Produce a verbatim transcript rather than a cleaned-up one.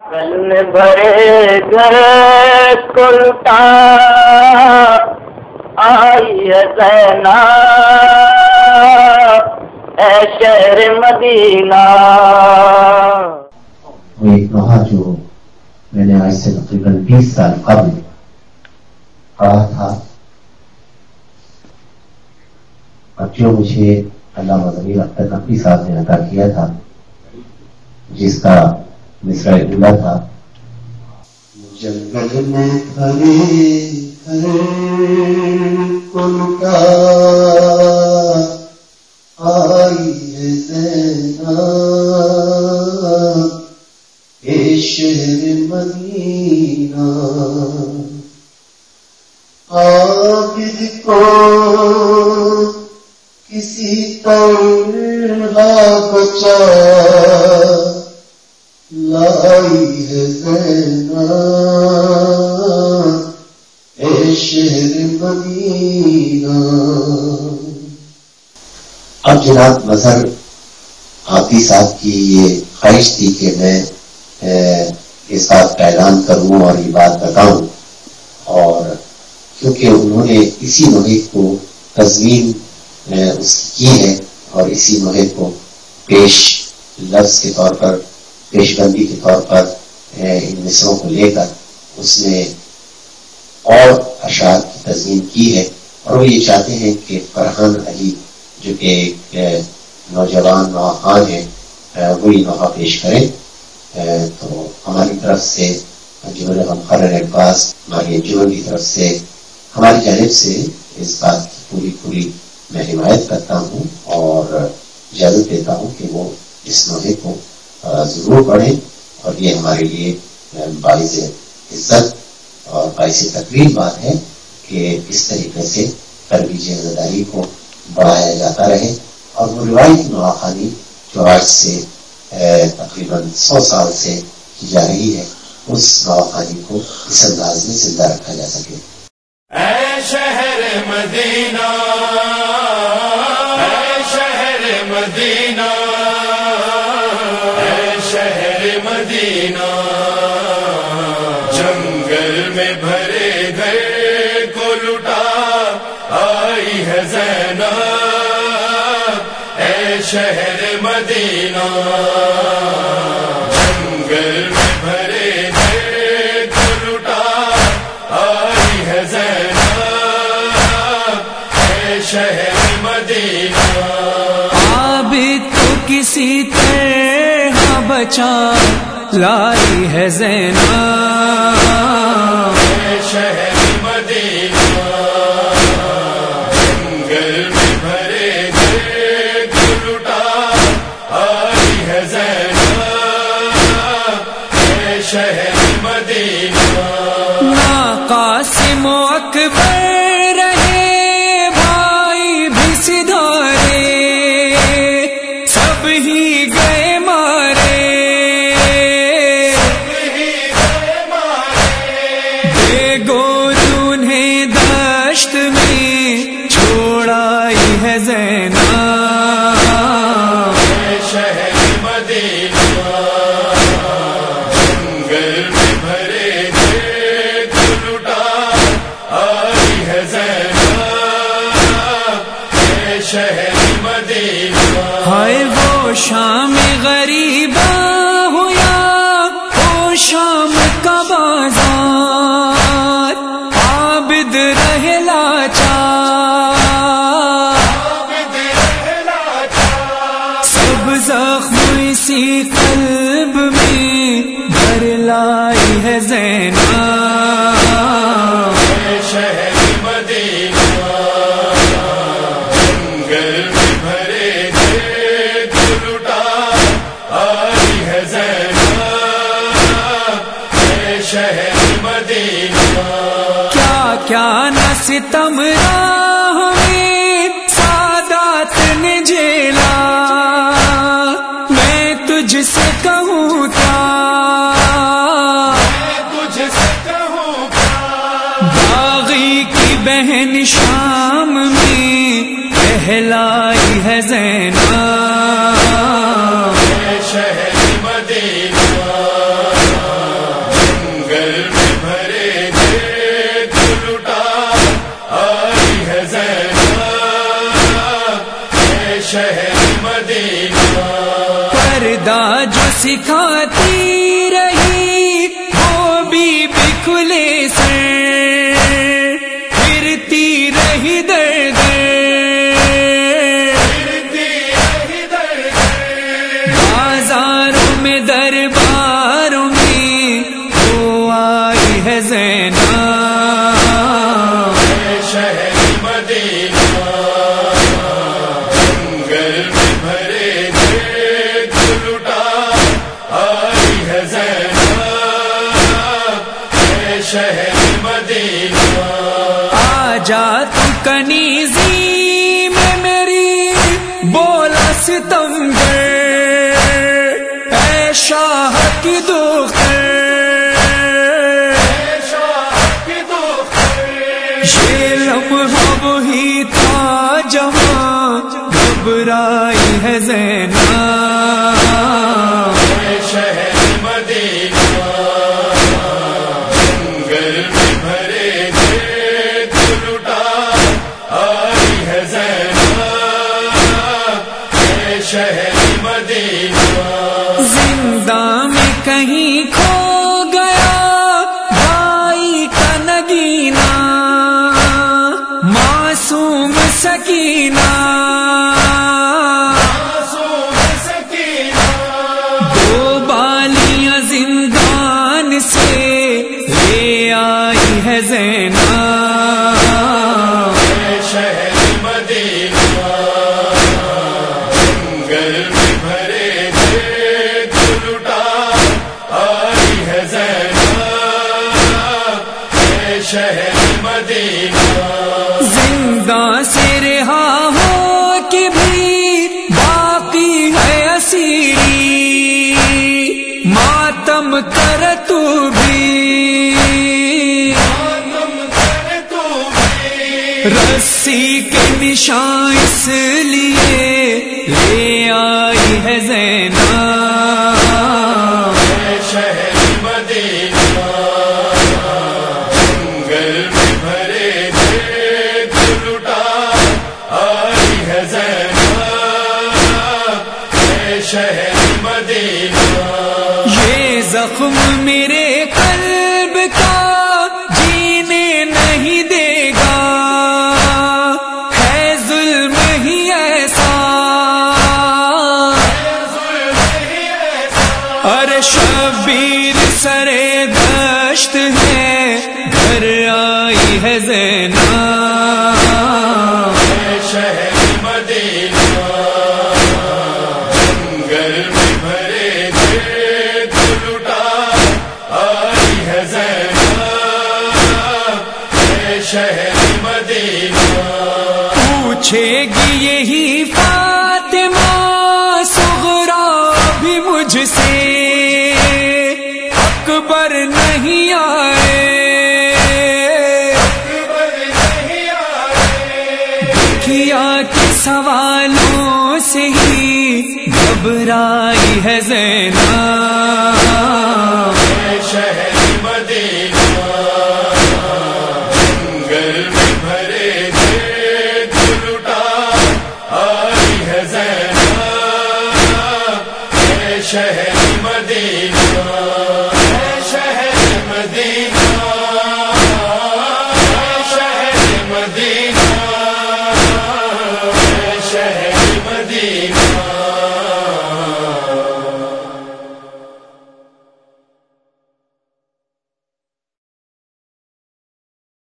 کل بھرے گھر کلٹا آئی ہے زینب اے شہر مدینہ. وہ ایک نوحہ جو میں نے آج سے تقریباً بیس سال قبل پڑھا تھا اور جو مجھے علامہ ضمیر اختر نقوی صاحب نے عطا کیا تھا، جس کا مصرع اولا تھا: جنگل میں کھڑے کھڑے کن کا آئی ہے زینب اے شہر مدینہ. عابد کو کسی طرح بچا لائی ہے زینب اے شہر مدینہ. اب جناب مظہر حافظ صاحب کی یہ خواہش تھی کہ میں اس بات کا اعلان کروں اور یہ بات بتاؤں، اور کیونکہ انہوں نے اسی نوحے کو تزمین اس کی کی ہے اور اسی نوحے کو پیش لفظ کے طور پر، پیش بندی کے طور پر ان مصروں کو لے کر اس نے اور اشعار کی تزمین کی ہے، اور وہ یہ چاہتے ہیں کہ فرحان علی جو کہ ایک نوجوان نوحہ ہیں وہ یہ نوحہ پیش کریں. تو ہماری طرف سے جنہوں نے مقرر عباس ہماری انجمن کی طرف سے ہماری جانب سے اس بات کی پوری پوری میں حمایت کرتا ہوں اور اجازت دیتا ہوں کہ وہ اس نوحے کو ضرور پڑھیں، اور یہ ہمارے لیے باعث عزت اور باعث تقریر بات ہے کہ اس طریقے سے ترویج عزاداری کو بڑھایا جاتا رہے، اور وہ روایتی نواخوانی جو آج سے تقریباً سو سال سے کی جا رہی ہے اس نواخوانی کو اس انداز میں زندہ رکھا جا سکے. اے شہر مدینہ اے شہر مدینہ اے شہر مدینہ، جنگل میں بھرے گھر کو لٹا آئی ہے زینب اے شہر مدینہ. جنگل میں بھرے گھر کو لٹا آئی ہے زینب اے شہر مدینہ. عابد کو کسی طرح بچا لائی ہے زینب اے شہر مدینہ. جنگل میں بھرے گھر کو لٹا آئی ہے زینب اے شہر مدینہ. قاسم و اکبر رہے بھائی بھی سدھارے، سب ہی گئے مارے بے گود انہیں دشت میں چھوڑائی ہے زینب اے شہر مدینہ. جنگل میں بھرے گھر کو لٹا آئی ہے زینب اے شہر مدینہ. ہائے وہ شام غریبا ہو یا وہ شام کا بازار، عابد رہے لاچار سب زخم اسی قلب میں بھر لائی ہے زینب اے شہر مدینہ. جنگل میں بھرے گھر کو لٹا آئی ہے زینب اے شہر مدینہ. کیا کیا نہ ستم راہ میں سادات نے جھیلا، میں تجھ سے کہوں کیا تجھ سے کہوں کیا، باغی کی بہن شام میں کہلائی ہے زینب اے شہر مدینہ. شہر مدینہ پردہ جو سکھاتی رہی وہ بی بی کھلے سے پھرتی رہی در در بازاروں میں درباروں میں وہ آئی ہے زینب شہر مدینہ جنگل میں بھرے دیکھ لٹا آئی ہے زینب شہر مدینہ آجا تو کنیزی میں میری بولا ستمگر اے شاہ کی دختر یہ لمحہ وہی تھا جہاں گھبرائی ہے زینب شہر مدینہ جنگل میں بھرے دیکھ لٹا آئی ہے زینب شہر مدینہ زندہ میں کہیں کھو گیا بھائی کا نگینہ معصوم سکینہ دو بالیاں زندان سے لے آئی ہے زینب شہر مدینہ جنگل میں بھرے دیکھ لٹا آئی ہے زینب شہر مدینہ زندہ سے رہا ہو کہ بھی باقی ہے اسیری ماتم کر تو بھی رسی کے نشان اس لیے لے آئی ہے زینب شہر مدینہ جنگل میں بھرے دیکھ لٹا آئی ہے زینب شہر مدینہ یہ زخم میرے قلب کا جینے نہیں دے گا ہے ظلم ہی ایسا ارے شبیر سرے دشت ہے گھر آئی ہے زینب شہر مدینہ جنگل میں بھرے دیکھ لٹا آئی ہے زینب شہر مدینہ پوچھے گی یہی فاطمہ صغریٰ بھی مجھ سے اکبر نہیں آئے کیا کے سوالوں سے ہی گھبرائی ہے زینب شہر مدینہ جنگل میں بھرے دیکھ لٹا آئی ہے زینب شہر مدینہ